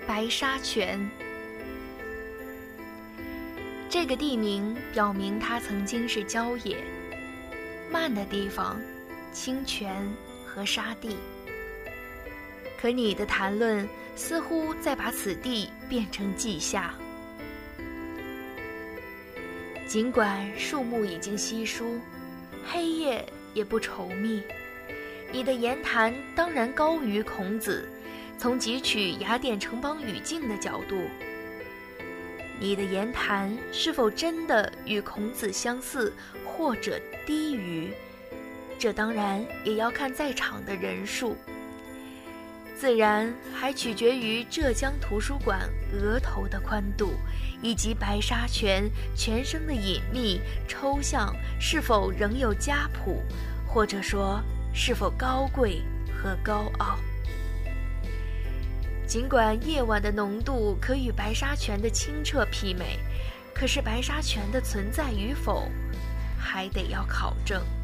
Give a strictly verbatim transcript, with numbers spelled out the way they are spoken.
白沙泉。这个地名表明它曾经是郊野，慢的地方，清泉和沙地。可你的谈论似乎在把此地变成稷下。尽管树木已经稀疏，黑夜也不稠密，你的言谈当然高于孔子。从汲取雅典城邦语境的角度，你的言谈是否真的与孔子相似，或者低于？这当然也要看在场的人数，自然还取决于浙江图书馆额头的宽度，以及白沙泉泉声的隐秘抽象是否仍有家谱，或者说是否高贵和高傲。尽管夜晚的浓度可与白沙泉的清澈媲美，可是白沙泉的存在与否还得要考证。